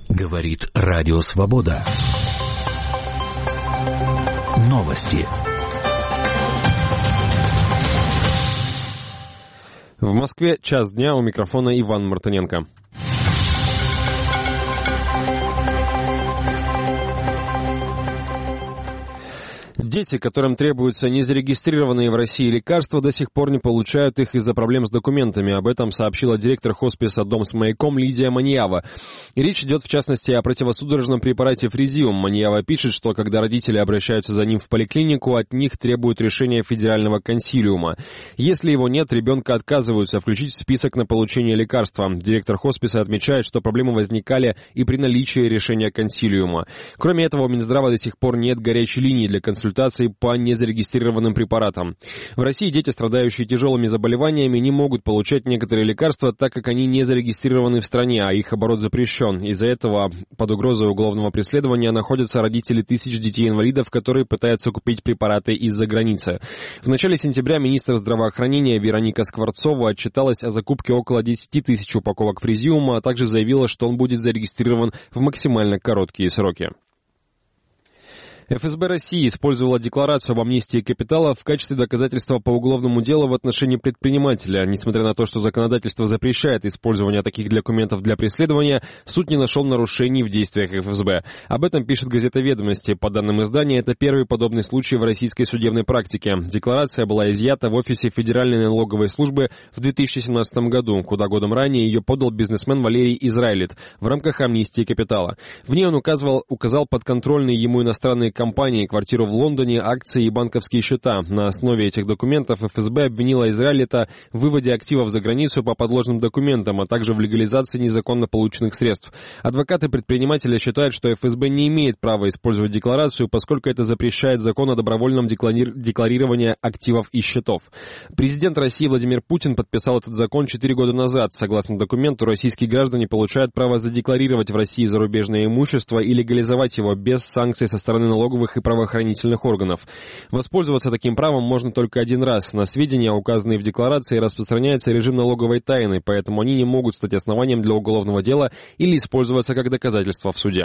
Говорит Радио Свобода. Новости. В Москве 1:00 дня, у микрофона Иван Мартыненко. Дети, которым требуются незарегистрированные в России лекарства, до сих пор не получают их из-за проблем с документами. Об этом сообщила директор хосписа «Дом с маяком» Лидия Маньява. И речь идет, в частности, о противосудорожном препарате Фрезиум. Маньява пишет, что когда родители обращаются за ним в поликлинику, от них требуют решения федерального консилиума. Если его нет, ребенка отказываются включить в список на получение лекарства. Директор хосписа отмечает, что проблемы возникали и при наличии решения консилиума. Кроме этого, у Минздрава до сих пор нет горячей линии для консультации по незарегистрированным препаратам. В России дети, страдающие тяжелыми заболеваниями, не могут получать некоторые лекарства, так как они не зарегистрированы в стране, а их оборот запрещен. Из-за этого под угрозой уголовного преследования находятся родители тысяч детей-инвалидов, которые пытаются купить препараты из-за границы. В начале сентября министр здравоохранения Вероника Скворцова отчиталась о закупке около 10 тысяч упаковок Фрезиума, а также заявила, что он будет зарегистрирован в максимально короткие сроки. ФСБ России использовала декларацию об амнистии капитала в качестве доказательства по уголовному делу в отношении предпринимателя. Несмотря на то, что законодательство запрещает использование таких документов для преследования, суд не нашел нарушений в действиях ФСБ. Об этом пишет газета «Ведомости». По данным издания, это первый подобный случай в российской судебной практике. Декларация была изъята в офисе Федеральной налоговой службы в 2017 году, куда годом ранее ее подал бизнесмен Валерий Израилит в рамках амнистии капитала. В ней он указал подконтрольные ему иностранные компании, квартиру в Лондоне, акции и банковские счета. На основе этих документов ФСБ обвинила Израилита в выводе активов за границу по подложным документам, а также в легализации незаконно полученных средств. Адвокаты предпринимателя считают, что ФСБ не имеет права использовать декларацию, поскольку это запрещает закон о добровольном декларировании активов и счетов. Президент России Владимир Путин подписал этот закон 4 года назад. Согласно документу, российские граждане получают право задекларировать в России зарубежное имущество и легализовать его без санкций со стороны налоговых и правоохранительных органов. Воспользоваться таким правом можно только один раз. На сведения, указанные в декларации, распространяется режим налоговой тайны, поэтому они не могут стать основанием для уголовного дела или использоваться как доказательство в суде.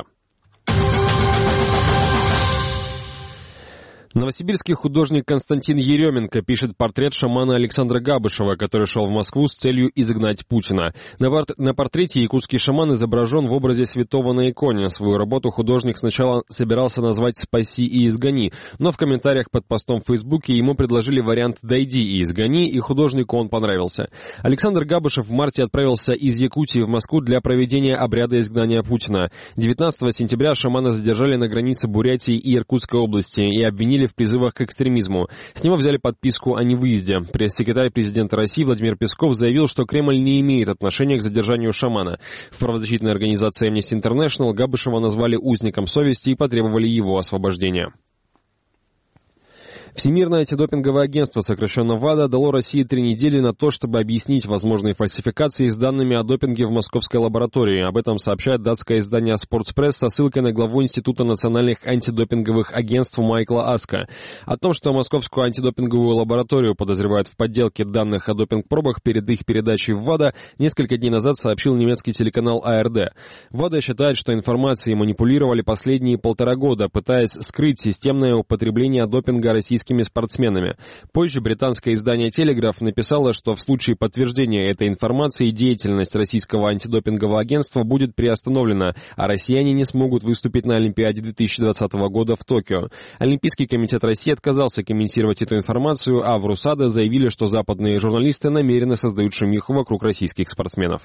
Новосибирский художник Константин Еременко пишет портрет шамана Александра Габышева, который шел в Москву с целью изгнать Путина. На портрете якутский шаман изображен в образе святого на иконе. Свою работу художник сначала собирался назвать «Спаси и изгони», но в комментариях под постом в Фейсбуке ему предложили вариант «Дойди и изгони», и художнику он понравился. Александр Габышев в марте отправился из Якутии в Москву для проведения обряда изгнания Путина. 19 сентября шамана задержали на границе Бурятии и Иркутской области и обвинили в призывах к экстремизму. С него взяли подписку о невыезде. Пресс-секретарь президента России Владимир Песков заявил, что Кремль не имеет отношения к задержанию шамана. В правозащитной организации Amnesty International Габышева назвали узником совести и потребовали его освобождения. Всемирное антидопинговое агентство, сокращенно ВАДА, дало России 3 недели на то, чтобы объяснить возможные фальсификации с данными о допинге в московской лаборатории. Об этом сообщает датское издание «Спортспресс» со ссылкой на главу Института национальных антидопинговых агентств Майкла Аска. О том, что московскую антидопинговую лабораторию подозревают в подделке данных о допинг-пробах перед их передачей в ВАДА, несколько дней назад сообщил немецкий телеканал АРД. ВАДА считает, что информацией манипулировали последние 1,5 года, пытаясь скрыть системное употребление допинга российскими спортсменами. Позже британское издание «Телеграф» написало, что в случае подтверждения этой информации деятельность российского антидопингового агентства будет приостановлена, а россияне не смогут выступить на Олимпиаде 2020 года в Токио. Олимпийский комитет России отказался комментировать эту информацию, а в РУСАДА заявили, что западные журналисты намеренно создают шумиху вокруг российских спортсменов.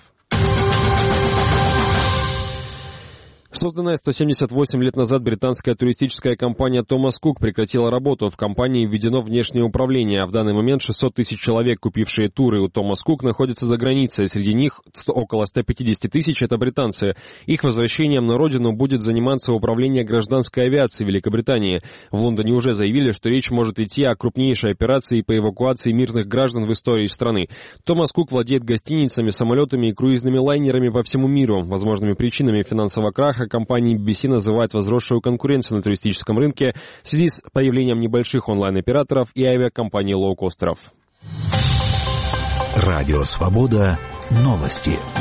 Созданная 178 лет назад британская туристическая компания Thomas Cook прекратила работу. В компании введено внешнее управление. В данный момент 600 тысяч человек, купившие туры у Thomas Cook, находятся за границей. Среди них около 150 тысяч – это британцы. Их возвращением на родину будет заниматься управление гражданской авиации Великобритании. В Лондоне уже заявили, что речь может идти о крупнейшей операции по эвакуации мирных граждан в истории страны. Thomas Cook владеет гостиницами, самолетами и круизными лайнерами по всему миру. Возможными причинами финансового краха компания BBC называет возросшую конкуренцию на туристическом рынке в связи с появлением небольших онлайн-операторов и авиакомпаний лоукостеров. Радио «Свобода». Новости.